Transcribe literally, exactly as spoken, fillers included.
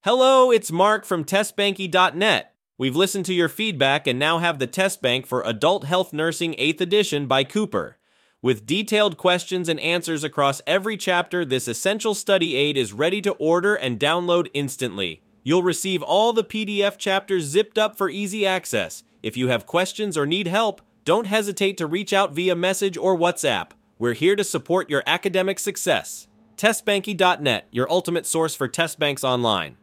Hello, it's Mark from test banky dot net. We've listened to your feedback and now have the test bank for Adult Health Nursing eighth edition by Cooper. With detailed questions and answers across every chapter, this essential study aid is ready to order and download instantly. You'll receive all the P D F chapters zipped up for easy access. If you have questions or need help, don't hesitate to reach out via message or WhatsApp. We're here to support your academic success. test banky dot net, your ultimate source for test banks online.